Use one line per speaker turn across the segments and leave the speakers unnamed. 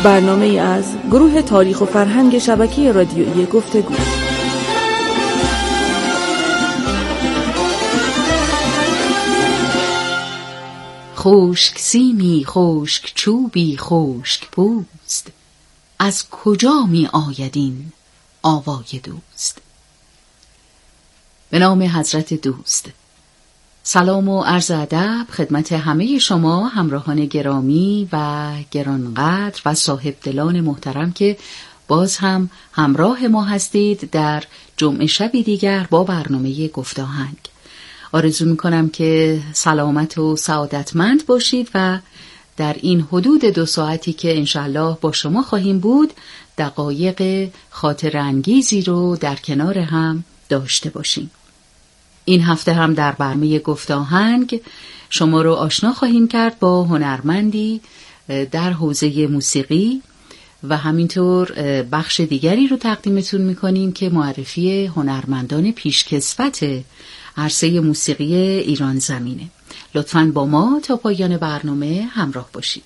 برنامه از گروه تاریخ و فرهنگ شبکه رادیویی گفتگو.
خشک سیمی خشک چوبی خشک پوست، از کجا می آید این آوای دوست؟ به نام حضرت دوست. سلام و عرض ادب خدمت همه شما همراهان گرامی و گرانقدر و صاحب دلان محترم که باز هم همراه ما هستید در جمعه شبی دیگر با برنامه گفتاهنگ. آرزو میکنم که سلامت و سعادتمند باشید و در این حدود 2 ساعتی که انشالله با شما خواهیم بود دقایق خاطر انگیزی رو در کنار هم داشته باشیم. این هفته هم در برنامه گفتاهنگ شما رو آشنا خواهیم کرد با هنرمندی در حوزه موسیقی و همینطور بخش دیگری رو تقدیمتون میکنیم که معرفی هنرمندان پیشکسوت عرصه موسیقی ایران زمینه. لطفاً با ما تا پایان برنامه همراه باشید.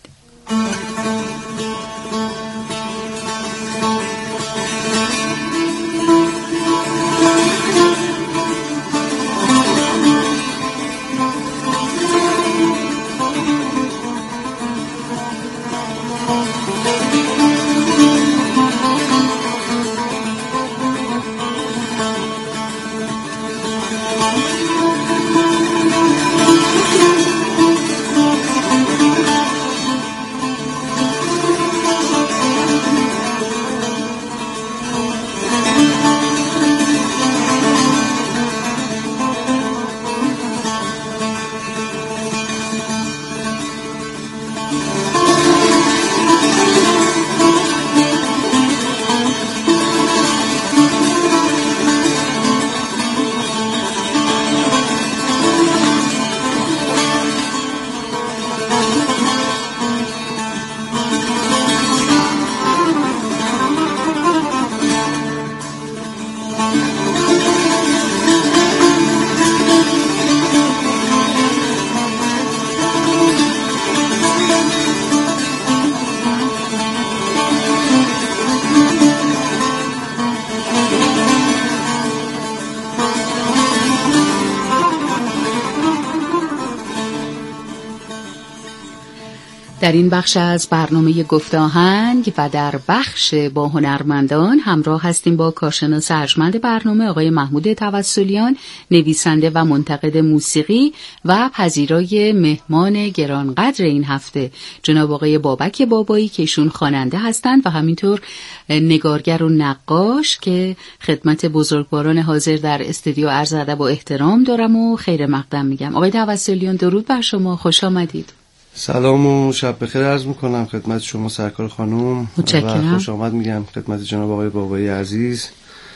در این بخش از برنامه گفتاهنگ و در بخش با هنرمندان همراه هستیم با کارشناس ارجمند برنامه آقای محمود توسلیان، نویسنده و منتقد موسیقی و پذیرای مهمان گرانقدر این هفته جناب آقای بابک بابایی که ایشون خواننده هستند و همینطور نگارگر و نقاش که خدمت بزرگواران حاضر در استودیو عرض ادب و احترام دارم و خیر مقدم میگم. آقای توسلیان درود بر شما، خوش آمدید.
سلام و شب بخیر عرض میکنم خدمت شما سرکار خانم
متشکرم.
و خوش آمد میگم خدمت جناب آقای بابایی عزیز.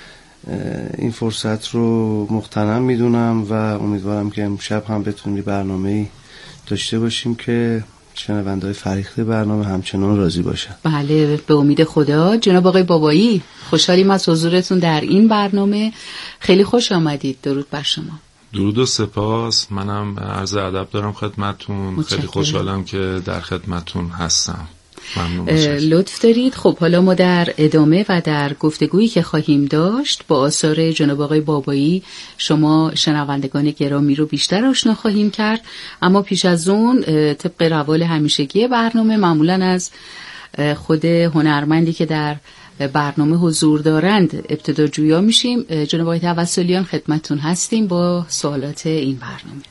این فرصت رو مغتنم میدونم و امیدوارم که امشب هم بتونیم برنامه‌ای داشته باشیم که شنونده‌های فریخته برنامه همچنان راضی باشن.
بله به امید خدا. جناب آقای بابایی خوشحالیم از حضورتون در این برنامه، خیلی خوش آمدید. درود بر شما.
درود و سپاس. منم عرض ادب دارم خدمتون. خیلی خوشحالم که در خدمتون هستم. ممنون باشید.
لطف دارید. خب حالا ما در ادامه و در گفتگویی که خواهیم داشت با آثار جناب آقای بابایی شما شنوندگان گرامی رو بیشتر آشنا خواهیم کرد، اما پیش از اون طبق روال همیشگی برنامه معمولاً از خود هنرمندی که در برنامه حضور دارند ابتدا جویا میشیم. جناب آقای توسلیان خدمتتون هستیم با سوالات این برنامه.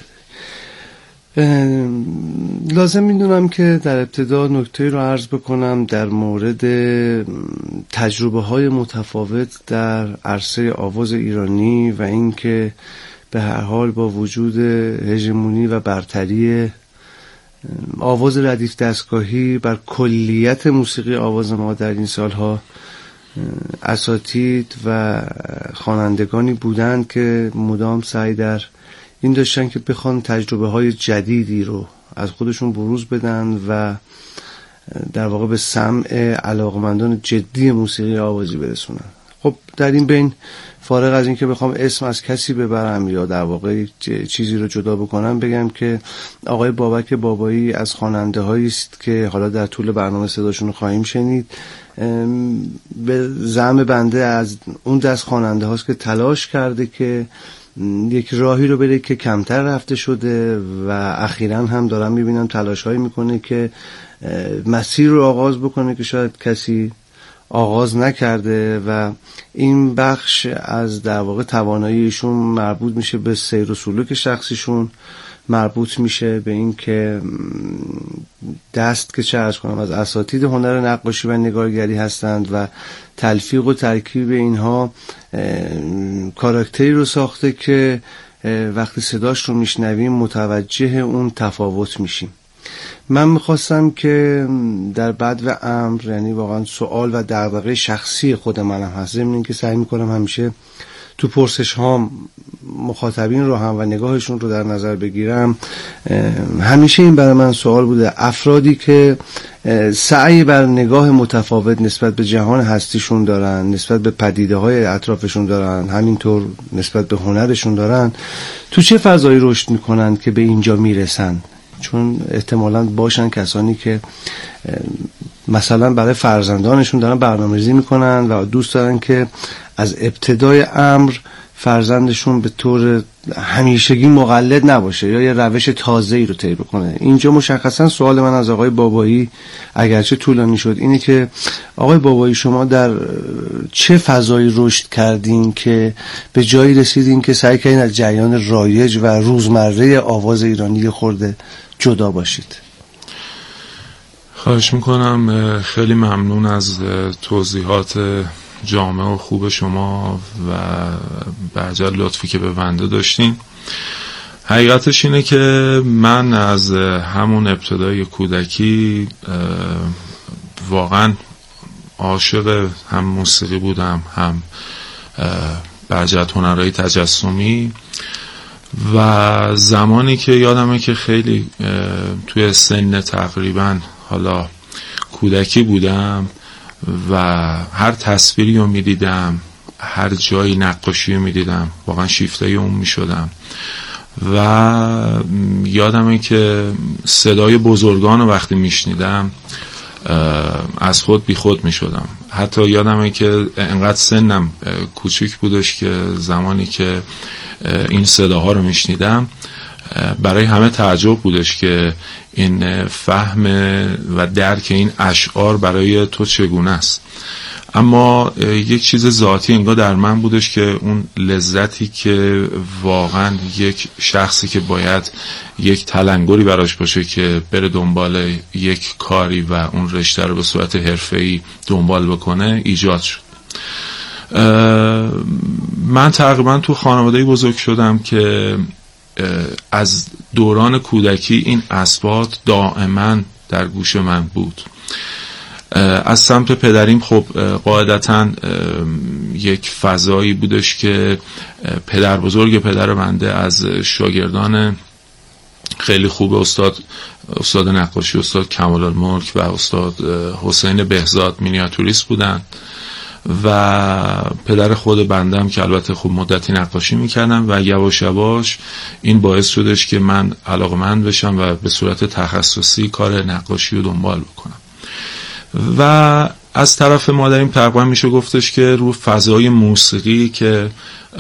لازم میدونم که در ابتدا نکته رو عرض بکنم در مورد تجربه های متفاوت در عرصه آواز ایرانی و اینکه به هر حال با وجود هژمونی و برتری آواز ردیف دستگاهی بر کلیت موسیقی آواز ما در این سالها اساتید و خوانندگانی بودند که مدام سعی در این داشتن که بخوان تجربه های جدیدی رو از خودشون بروز بدن و در واقع به سمع علاقمندان جدی موسیقی آوازی برسونن. خب در این بین فارغ از این که بخوام اسم از کسی ببرم یا در واقع چیزی رو جدا بکنم، بگم که آقای بابک بابایی از خواننده هایی است که حالا در طول برنامه صداشون رو خواهیم شنید. به زعم بنده از اون دست خواننده هاست که تلاش کرده که یک راهی رو بره که کمتر رفته شده و اخیراً هم دارم میبینم تلاش هایی میکنه که مسیر رو آغاز بکنه که شاید کسی آغاز نکرده و این بخش از در واقع تواناییشون مربوط میشه به سیر و سلوک شخصیشون، مربوط میشه به این که دست که چه عرض کنم از اساتید هنر نقاشی و نگارگری هستند و تلفیق و ترکیب اینها کاراکتری رو ساخته که وقتی صداش رو میشنویم متوجه اون تفاوت میشیم. من میخواستم که در بعد و امر، یعنی واقعا سوال و دغدغه شخصی خود منم هست، ضمن اینکه سعی میکنم همیشه تو پرسش هام مخاطبین رو هم و نگاهشون رو در نظر بگیرم، همیشه این برای من سوال بوده: افرادی که سعی بر نگاه متفاوت نسبت به جهان هستیشون دارن، نسبت به پدیده های اطرافشون دارن، همینطور نسبت به هنرشون دارن، تو چه فضایی رشد میکنن که به اینجا میرسن؟ چون احتمالاً باشن کسانی که مثلا برای فرزندانشون دارن برنامه‌ریزی میکنن و دوست دارن که از ابتدای امر فرزندشون به طور همیشگی مقلد نباشه یا یه روش تازه‌ای رو طی بکنه. اینجا مشخصا سوال من از آقای بابایی، اگرچه طولانی شد، اینه که آقای بابایی شما در چه فضایی رشد کردین که به جایی رسیدین که سعی کردین از جریان رایج و روزمره آواز ایرانی خورده جدا باشید؟
خواهش میکنم. خیلی ممنون از توضیحات جامع و خوب شما و به عجل لطفی که به بنده داشتین. حقیقتش اینه که من از همون ابتدای کودکی واقعا عاشق هم موسیقی بودم، هم به عجل هنرهای تجسمی و زمانی که یادمه که خیلی توی سن تقریبا حالا کودکی بودم و هر تصویری رو میدیدم، هر جایی نقاشی رو میدیدم، واقعا شیفته اون میشدم و یادمه که صدای بزرگان رو وقتی میشنیدم از خود بی خود میشدم. حتی یادمه که انقدر سنم کوچیک بودش که زمانی که این صداها رو میشنیدم برای همه تعجب بودش که این فهم و درک این اشعار برای تو چگونه است. اما یک چیز ذاتی انگار در من بودش که اون لذتی که واقعا یک شخصی که باید یک تلنگری براش باشه که بره دنبال یک کاری و اون رشته رو به صورت حرفه‌ای دنبال بکنه ایجاد شد. من تقریبا تو خانواده‌ای بزرگ شدم که از دوران کودکی این اصوات دائما در گوش من بود. از سمت پدریم خب قاعدتاً یک فضایی بودش که پدر بزرگ پدر بنده از شاگردان خیلی خوب استاد نقاشی استاد کمال الملک و استاد حسین بهزاد مینیاتوریست بودن و پدر خود بندم که البته خب مدتی نقاشی میکردم و یواش یواش این باعث شدش که من علاقه‌مند بشم و به صورت تخصصی کار نقاشی رو دنبال بکنم. و از طرف مادریم تقریبا میشه گفتش که رو فضای موسیقی که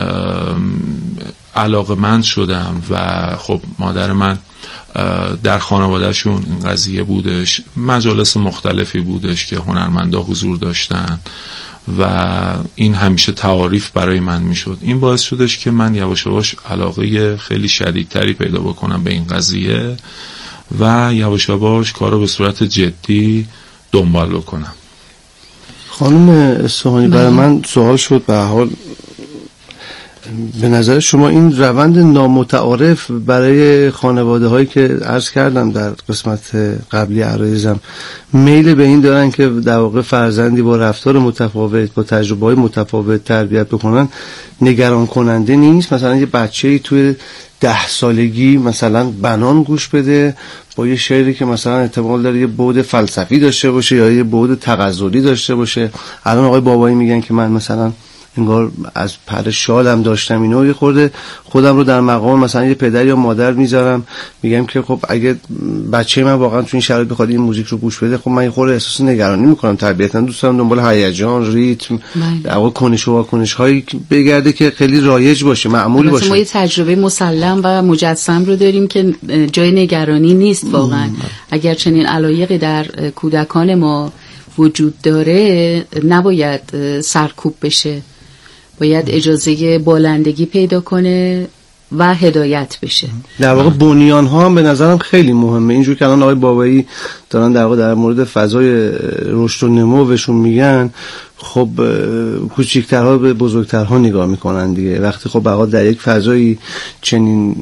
علاقه‌مند شدم و خب مادر من در خانوادهشون این قضیه بودش، مجالس مختلفی بودش که هنرمندا حضور داشتن و این همیشه تعاریف برای من میشد. این باعث شدش که من یواش یواش علاقه خیلی شدیدتری پیدا بکنم به این قضیه و یواش یواش کارو به صورت جدی دنبال بکنم.
خانم اصفهانی برای من سوال شد، به حال به نظر شما این روند نامتعارف برای خانواده هایی که عرض کردم در قسمت قبلی عرایزم میل به این دارن که در واقع فرزندی با رفتار متفاوت با تجربه های متفاوت تربیت بکنن نگران کننده نیست؟ مثلا یه بچه‌ای توی 10 سالگی مثلا بنان گوش بده با یه شعری که مثلا احتمال داره یه بعد فلسفی داشته باشه یا یه بعد تغزلی داشته باشه. الان آقای بابایی میگن که من مثلا انگار از پر شالم داشتم اینو، یه خورده خودم رو در مقام مثلا یه پدر یا مادر میذارم، میگم که خب اگه بچه من واقعا تو این شرایط بخواد این موزیک رو گوش بده، خب من یه خورده احساس نگرانی میکنم. طبیعتا دوست دارم دنبال هیجان، ریتم، در واقع کنش و واکنش هایی بگرده که خیلی رایج باشه، معمول باشه.
ما یه تجربه مسلم و مجسم رو داریم که جای نگرانی نیست واقعا. اگر چنین علایقی در کودکان ما وجود داره نباید سرکوب بشه، باید اجازه بالندگی پیدا کنه و هدایت بشه.
در واقع بنیان ها هم به نظرم خیلی مهمه. اینجور که الان آقای بابایی دارن در واقع در مورد فضای رشد و نموشون میگن، خب کوچیک‌ترها به بزرگترها نگاه میکنن دیگه. وقتی خب واقعا در یک فضایی چنین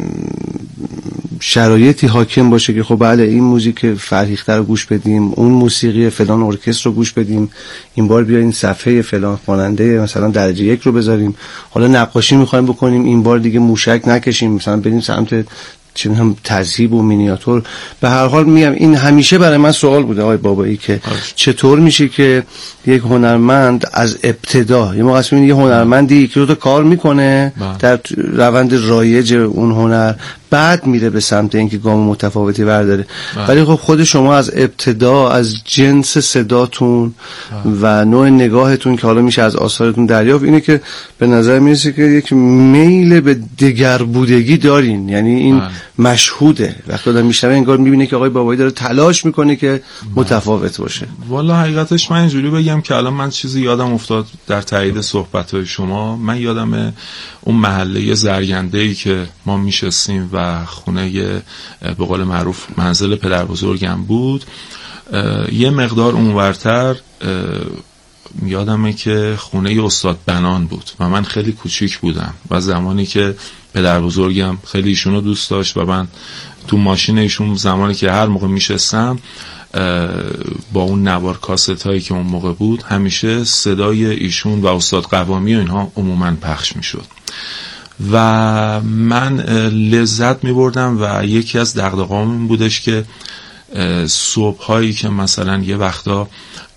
شرایطی حاکم باشه که خب بله این موزیک فرهیخته رو گوش بدیم، اون موسیقی فلان ارکستر رو گوش بدیم، این بار بیاین صفحه فلان خواننده مثلا درجه 1 رو بذاریم، حالا نقاشی میخوایم بکنیم این بار دیگه موشک نکشیم، مثلا بریم سمت چون هم تذهیب و مینیاتور. به هر حال میگم این همیشه برای من سوال بوده آقای بابایی که چطور میشه که یک هنرمند از ابتدا، یه موقع اسم یه هنرمندی یکی رو کار میکنه در روند رایج اون هنر، بعد میره به سمت اینکه گام متفاوتی برداره، ولی خب خود شما از ابتدا از جنس صداتون و نوع نگاهتون که حالا میشه از آثارتون دریافت اینه که به نظر میرسه که یک میل به دگر بودگی دارین. یعنی این مشهوده، وقتی آدم میشنوه انگار میبینه که آقای بابایی داره تلاش میکنه که متفاوت باشه.
والا حقیقتش من اینجوری بگم که الان من چیزی یادم افتاد در تایید صحبت‌های شما. من یادم اون محله زرگنده‌ای که ما میشستیم و خونه به قول معروف منزل پدر بزرگم بود، یه مقدار اونورتر یادمه که خونه استاد بنان بود و من خیلی کوچیک بودم و زمانی که پدر بزرگم خیلی ایشونو دوست داشت و من تو ماشین ایشون زمانی که هر موقع میشستم با اون نوار کاست هایی که اون موقع بود همیشه صدای ایشون و استاد قوامی و اینها عموما پخش میشد و من لذت میبردم و یکی از دغدغه‌هام این بودش که صبح هایی که مثلا یه وقتا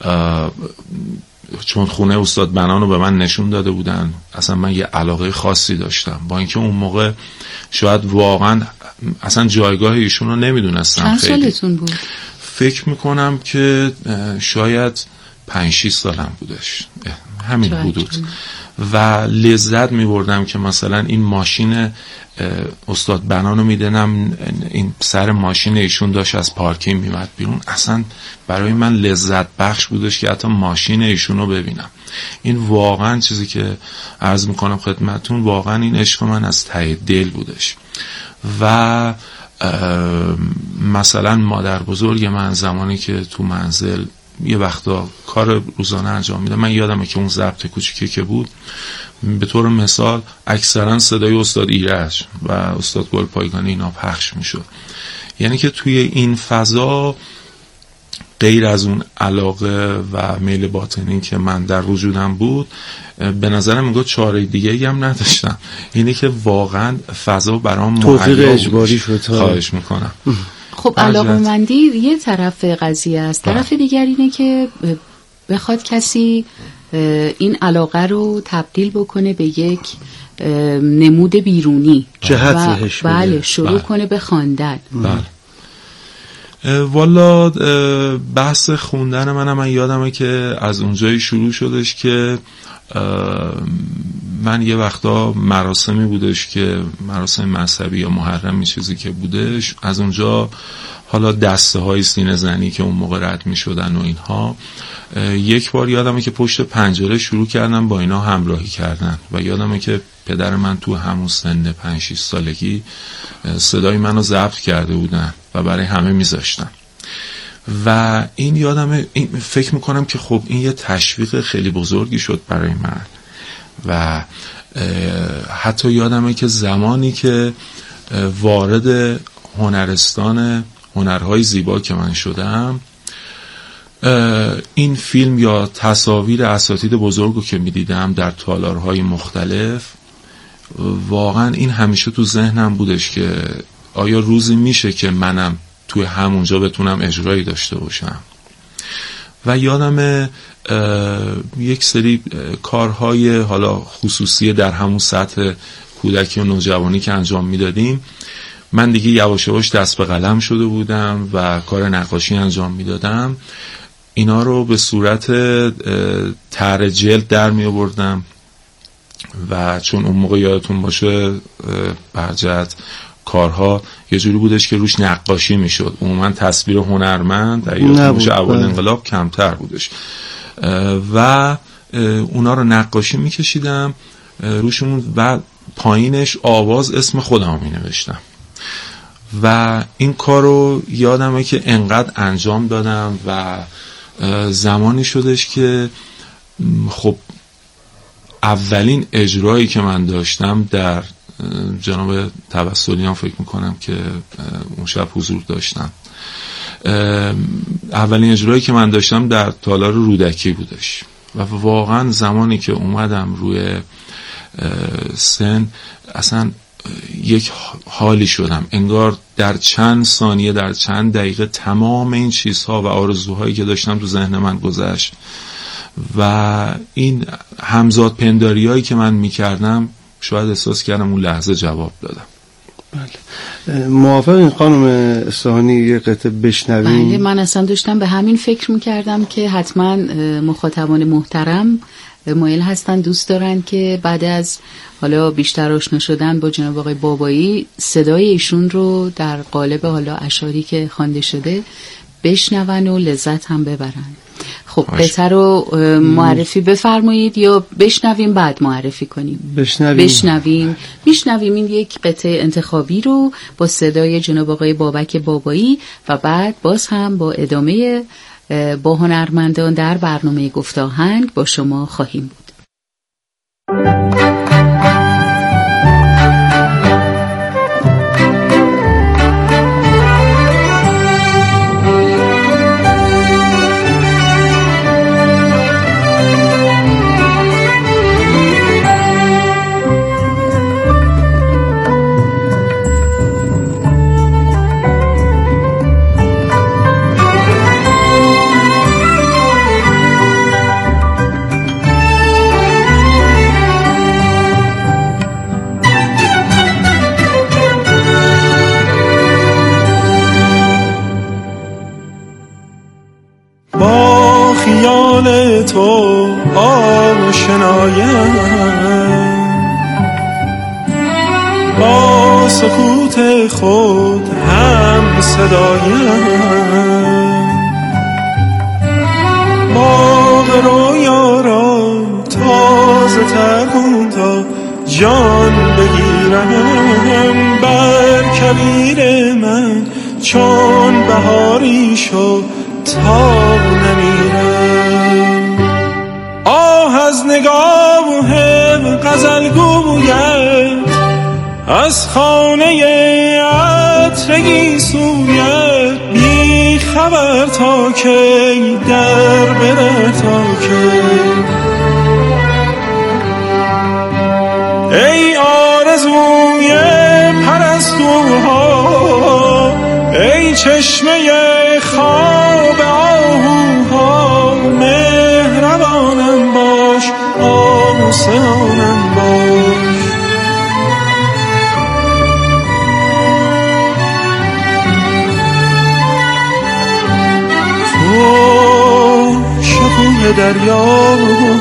چون خونه استاد بنان رو به من نشون داده بودن، اصلا من یه علاقه خاصی داشتم، با اینکه اون موقع شاید واقعا اصلا جایگاه ایشون رو نمیدونستم.
چند سالتون بود؟
فکر میکنم که شاید 5-6 سالم بودش، همین حدود. و لذت میبردم که مثلا این ماشین استاد بنانو میدنم، این سر ماشین ایشون داشت از پارکینگ میمد بیرون، اصلا برای من لذت بخش بودش که حتی ماشین ایشونو ببینم. این واقعا چیزی که عرض میکنم خدمتون، واقعا این عشق من از ته دل بودش. و مثلا مادر بزرگ من زمانی که تو منزل یه وقتا کار روزانه انجام میده، من یادمه که اون ضبط کوچیکی که بود به طور مثال اکثرا صدای استاد ایرج و استاد گلپایگانی اینا پخش میشد. یعنی که توی این فضا غیر از اون علاقه و میل باطنی که من در وجودم بود، به نظرم میگه چاره دیگه هم نداشتم. اینی که واقعا فضا برام
توفیق اجباری شد.
خواهش میکنم.
خب علاقه‌مندی یه طرف قضیه است، طرف دیگر اینه که بخواد کسی این علاقه رو تبدیل بکنه به یک نمود بیرونی،
جهت بهش
بله شروع کنه به خواندن.
والا بحث خوندن من یادمه که از اونجایی شروع شدش که من یه وقتا مراسمی بودش که مراسم مذهبی یا محرمی چیزی که بودش، از اونجا حالا دسته های سینه زنی که اون موقع رد می شدن و اینها، یک بار یادمه که پشت پنجره شروع کردم با اینا همراهی کردن و یادمه که پدر من تو همون سن 5-6 سالگی صدای منو ضبط کرده بودن و برای همه میذاشتن و این یادمه، این فکر میکنم که خب این یه تشویق خیلی بزرگی شد برای من. و حتی یادمه که زمانی که وارد هنرستان هنرهای زیبا که من شدم، این فیلم یا تصاویر اساتید بزرگو که میدیدم در تالارهای مختلف، واقعا این همیشه تو ذهنم بودش که آیا روزی میشه که منم توی همونجا بتونم اجرایی داشته باشم. و یادم یک سری کارهای حالا خصوصی در همون سطح کودکی و نوجوانی که انجام میدادیم، من دیگه یواش یواش دست به قلم شده بودم و کار نقاشی انجام میدادم. اینا رو به صورت طرح جلد در می آوردم و چون اون موقع یادتون باشه برجت کارها یه جوری بودش که روش نقاشی میشد، عموما تصویر هنرمند در یادتون اول انقلاب کمتر بودش و اونا رو نقاشی میکشیدم روشون و پایینش آواز اسم خودم می نوشتم و این کار رو یادمه که انقدر انجام دادم و زمانی شدش که خب اولین اجرایی که من داشتم در جناب توسلیان فکر میکنم که اون شب حضور داشتم، اولین اجرایی که من داشتم در تالار رودکی بودش و واقعا زمانی که اومدم روی سن اصلا یک حالی شدم، انگار در چند ثانیه در چند دقیقه تمام این چیزها و آرزوهایی که داشتم تو ذهن من گذشت و این همزاد پنداریایی که من میکردم شاید احساس کردم اون لحظه جواب دادم.
بله، موافقین خانم اصفهانی یه قطعه بشنویم؟
بله، من اصلا داشتم به همین فکر میکردم که حتما مخاطبان محترم مایل هستن، دوست دارن که بعد از حالا بیشتر آشنا شدن با جناب آقای بابایی صدای ایشون رو در قالب حالا اشعاری که خوانده شده بشنون و لذت هم ببرن. خب قطعه رو معرفی بفرمایید یا بشنویم بعد معرفی کنیم؟ بشنویم. این یک قطعه انتخابی رو با صدای جناب آقای بابک بابایی و بعد باز هم با ادامه با هنرمندان در برنامه گفت آهنگ با شما خواهیم بود.
تو آشنایم، با سکوت خود هم صدایم، باغ رویا را تازه تر کن تا جان بگیرم، بر کبیر من چون بهاری شو تا نمیرم. از نگاه غزل گوید، از خانه عطرگی سوید، بی خبر تا کی در بره تا کی. ای آرزوی پرستوها، ای چشمه خواب آهوها، مهربانم باش آسانم باش. تو شکوه دریا،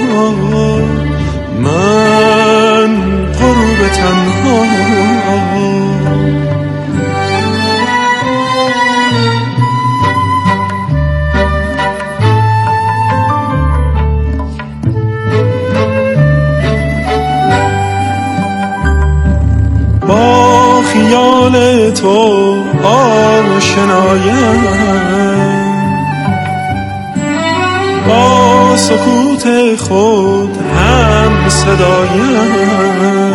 من غروب تنها. با خیال تو آشنایم، با سکوت خود هم صدایم،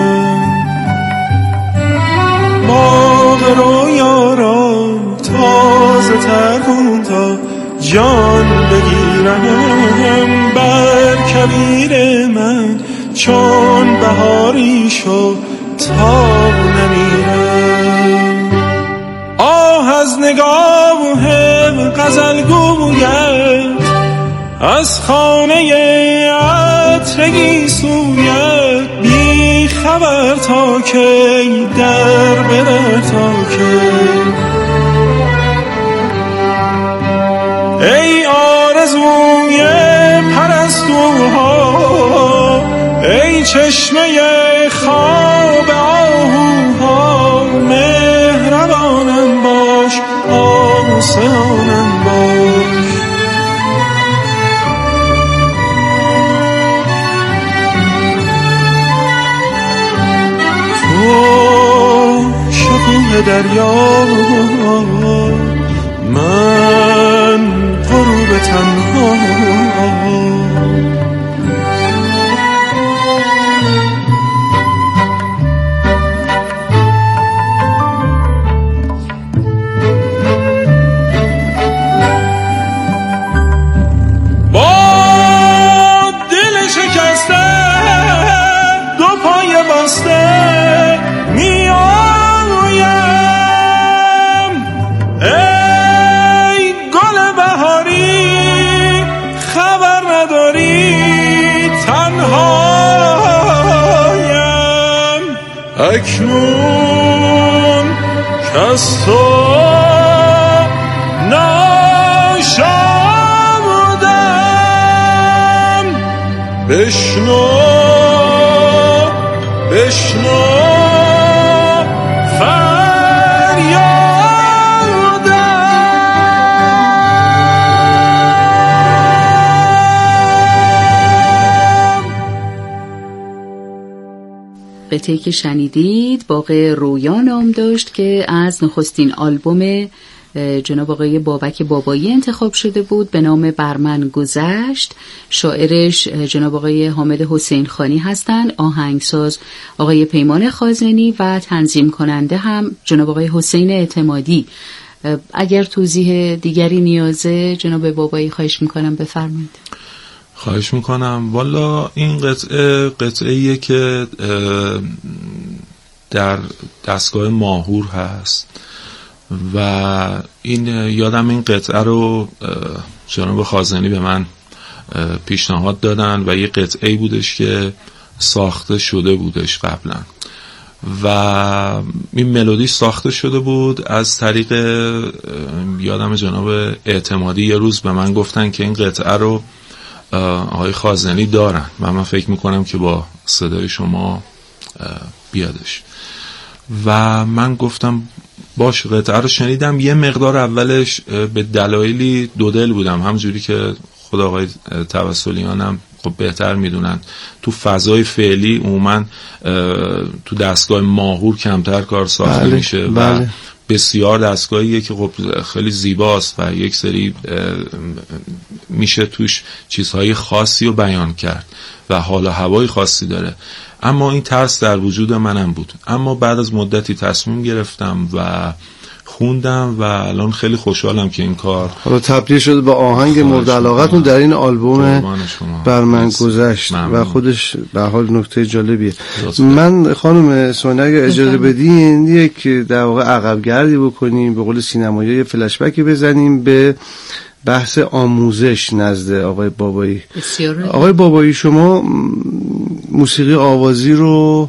باغ رویا را تازه تر کن تا جان بگیرم، بر کبیر من چون بهاری شو تا نمیرم. از نگاه غزل گوید، از خانه عطرگی سویت بی خبر تا کی در بدر تا کی. ای آرزوی پرستوها، ای چشمه خواب آهوها، مهربانم باش آسانم باش. تو شکوه دریا، من غروب تنها. اکنون کس تو ناشامدم، بشنو بشنو
قطعه‌ای که شنیدید باغ رویا نام داشت که از نخستین آلبوم جناب آقای بابک بابایی انتخاب شده بود به نام بر من گذشت. شاعرش جناب آقای حامد حسین خانی هستند، آهنگساز آقای پیمان خازنی و تنظیم کننده هم جناب آقای حسین اعتمادی. اگر توضیح دیگری نیازه جناب بابایی خواهش میکنم بفرمایید.
خواهش میکنم. والا این قطعه‌ایه که در دستگاه ماهور هست و این یادم این قطعه رو جناب خازنی به من پیشنهاد دادن و یه قطعه‌ای بودش که ساخته شده بودش قبلا و این ملودی ساخته شده بود از طریق یادم جناب اعتمادی. یه روز به من گفتن که این قطعه رو آقای خازنی دارن و من فکر میکنم که با صدای شما بیادش و من گفتم باش. قطعه رو شنیدم. یه مقدار اولش به دلایلی دودل بودم، همجوری که خود آقای توسلیان هم خب بهتر میدونن تو فضای فعلی عموما تو دستگاه ماهور کمتر کار ساخته میشه و بسیار دستگاهیه که خب خیلی زیباست و یک سری میشه توش چیزهای خاصی رو بیان کرد و حال و هوای خاصی داره، اما این ترس در وجود منم بود. اما بعد از مدتی تصمیم گرفتم و خوندم و الان خیلی خوشحالم که این کار
حالا تبدیل شده به آهنگ مورد علاقتون در این آلبوم بر من گذشت و خودش به حال نکته جالبیه. من خانم سونا اگه اجازه بدین یک در واقع عقب گردی بکنیم، به قول سینمایی یه فلش بکی بزنیم به بحث آموزش نزد آقای بابایی. آقای بابایی شما موسیقی آوازی رو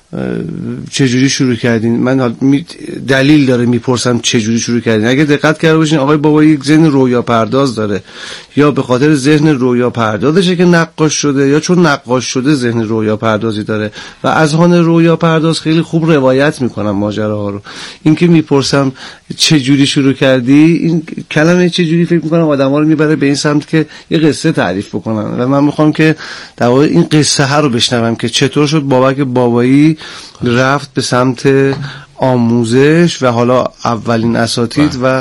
چجوری شروع کردین؟ من دلیل داره میپرسم چجوری شروع کردین. اگه دقت کرده باشین آقای بابایی یک ذهن رویا پرداز داره، یا به خاطر ذهن رویا پردازشه که نقاش شده یا چون نقاش شده ذهن رویا پردازی داره و اذهان رویا پرداز خیلی خوب روایت میکنن ماجراها رو. این که میپرسم چجوری شروع کردی، این کلمه چجوری فکر میکنم آدما رو میبره به این سمت که یه قصه تعریف بکنن و من میخوام که در واقع این قصه ها رو بشنوم که چطور شد بابک بابایی رفت به سمت آموزش و حالا اولین اساتید و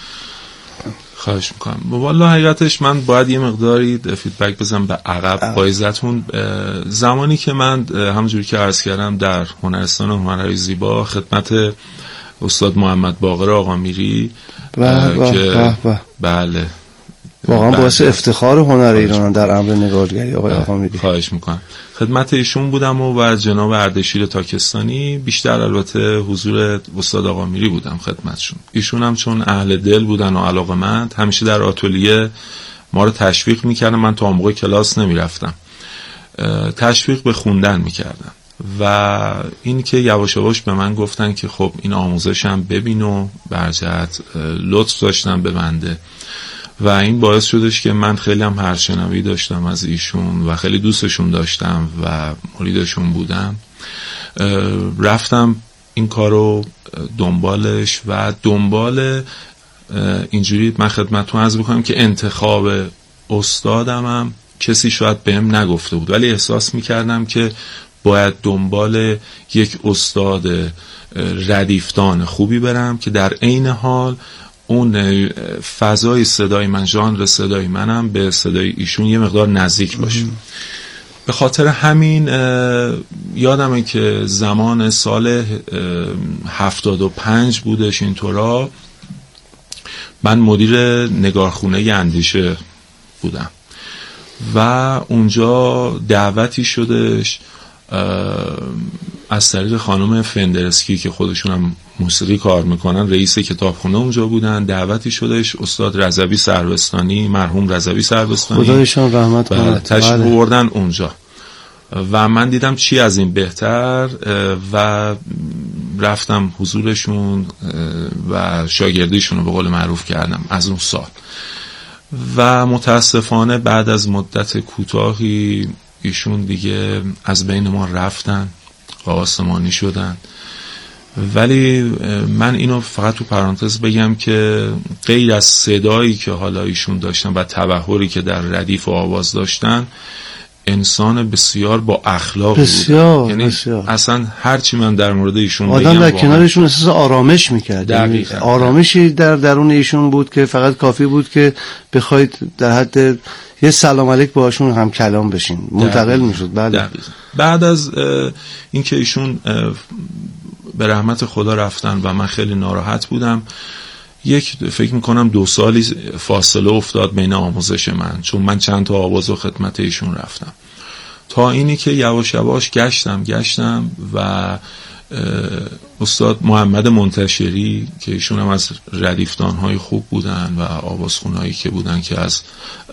خواهش میکنم. والا حقیقتش من باید یه مقداری فیدبک بزنم به عقب بایزتون. زمانی که من همونجوری که عرض کردم در هنرستان هنرهای زیبا خدمت استاد محمد باقر آقا میری که بله
واقعا باعث افتخار هنر ایران در امر نگارگری آقای آقا میری.
خواهش میکنم. خدمت ایشون بودم و از جناب اردشیر تاکستانی، بیشتر البته حضور استاد آقا میری بودم خدمتشون. ایشون هم چون اهل دل بودن و علاقه‌مند همیشه در آتلیه ما رو تشویق میکردن. من تا اون موقع کلاس نمیرفتم، تشویق به خوندن میکردن و این که یواش یواش به من گفتن که خب این آموزشم ببین و برجت لطف داشتن به بنده و این باعث شدش که من خیلی هم هرشنوی داشتم از ایشون و خیلی دوستشون داشتم و مریدشون بودم. رفتم این کارو دنبالش و دنبال اینجوری من خدمتتون عرض بکنم که انتخاب استادمم کسی شاید بهم نگفته بود، ولی احساس میکردم که باید دنبال یک استاد ردیفتان خوبی برم که در عین حال اون فضای صدای من، ژانر صدای منم به صدای ایشون یه مقدار نزدیک باشه. به خاطر همین یادمه که زمان سال 75 بودش اینطورا من مدیر نگارخونه اندیشه بودم و اونجا دعوتی شدش از طریق خانم فندرسکی که خودشون هم موسیقی کار میکنن، رئیس کتابخونه اونجا بودن. دعوتی شدش استاد رضوی سروستانی، مرحوم رضوی سروستانی،
خدایشان رحمت کنه،
تشریف بردن اونجا و من دیدم چی از این بهتر و رفتم حضورشون و شاگردیشون رو به قول معروف کردم از اون سال. و متاسفانه بعد از مدت کوتاهی ایشون دیگه از بین ما رفتن و آسمانی شدن. ولی من اینو فقط تو پرانتز بگم که غیر از صدایی که حالا ایشون داشتن و تبحری که در ردیف و آواز داشتن، انسان بسیار با اخلاق
بسیار،
یعنی
بسیار.
اصلا هرچی من در مورد ایشون بگم
آدم در کنارشون احساس آرامش میکرد. آرامشی در درون ایشون بود که فقط کافی بود که بخواید در حد یه سلام علیک باهاشون هم کلام بشین، منتقل میشد. بله.
بعد از اینکه ایشون به رحمت خدا رفتن و من خیلی ناراحت بودم، فکر میکنم 2 سالی فاصله افتاد بین آموزش من، چون من چند تا آواز و خدمت ایشون رفتم، تا اینی که یواش یواش گشتم و استاد محمد منتشری که ایشون هم از ردیفتان‌های خوب بودن و آوازخونایی که بودن که از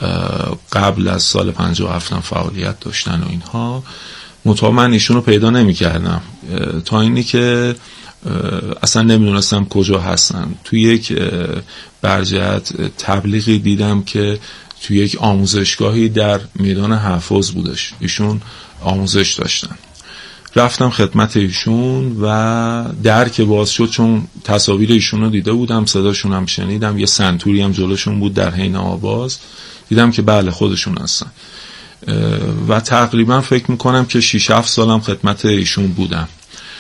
قبل از سال 57 هم فعالیت داشتن و اینها، من ایشون رو پیدا نمی کردم تا اینی که اصلا نمیدونستم کجا هستن. توی یک برجت تبلیغی دیدم که توی یک آموزشگاهی در میدان حافظ بودش، ایشون آموزش داشتن. رفتم خدمت ایشون و در که باز شد، چون تصاویر ایشون رو دیده بودم، صداشون هم شنیدم، یه سنتوری هم جلوشون بود در حین آواز، دیدم که بله خودشون هستن و تقریبا فکر میکنم که 6-7 سالم خدمت ایشون بودم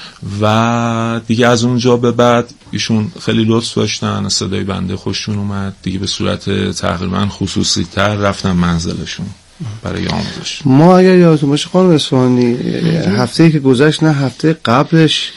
و دیگه از اونجا به بعد ایشون خیلی لطف داشتن، صدای بنده خوششون اومد دیگه، به صورت تقریبا خصوصی تر رفتم منزلشون برای آموزش. ما
اگر یادتون باشه خانم اصفهانی، هفته‌ای که گذشت نه هفته قبلش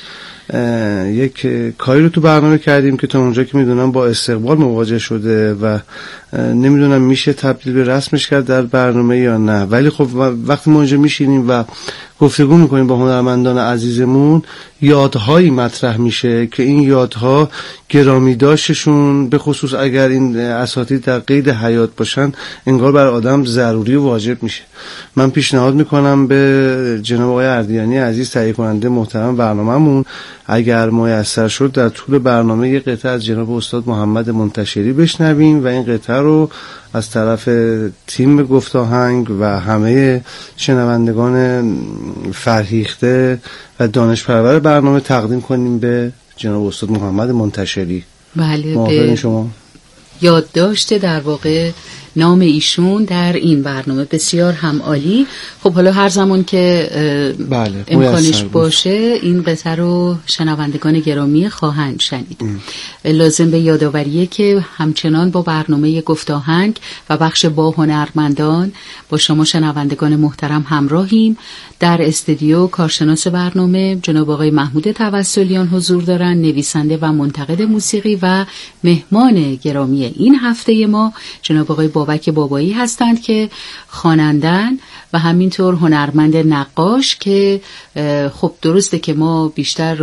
یک کاری رو تو برنامه کردیم که تا اونجا که میدونم با استقبال مواجه شده و نمیدونم میشه تبدیل به رسمش کرد در برنامه یا نه، ولی خب وقتی ما اینجا میشینیم و گفتگو میکنیم با هنرمندان عزیزمون، یادهایی مطرح میشه که این یادها گرامی داشتشون، به خصوص اگر این اساتید در قید حیات باشن، انگار بر آدم ضروری و واجب میشه. من پیشنهاد میکنم به جناب آقای اردیانی عزیز، تهیه کننده محترم برنامه‌مون، اگر میسر شد در طول برنامه یه قطعه از جناب استاد محمد منتشری بشنویم و این قطعه رو از طرف تیم گفت آهنگ و همه شنوندگان فرهیخته و دانشپرور برنامه تقدیم کنیم به جناب استاد محمد منتشری.
بله،
به شما
یادداشت در واقع نام ایشون در این برنامه بسیار هم عالی. خب حالا هر زمان که
بله،
امکانش باشه این قطعه رو شنوندگان گرامی خواهند شنید. لازم به یادآوریه که همچنان با برنامه گفت آهنگ و بخش با هنرمندان با شما شنوندگان محترم همراهیم. در استودیو کارشناس برنامه جناب آقای محمود توسلیان حضور دارن، نویسنده و منتقد موسیقی، و مهمان گرامی این هفته ما جناب آقای بابک بابایی هستند که خوانندن و همینطور هنرمند نقاش، که خب درسته که ما بیشتر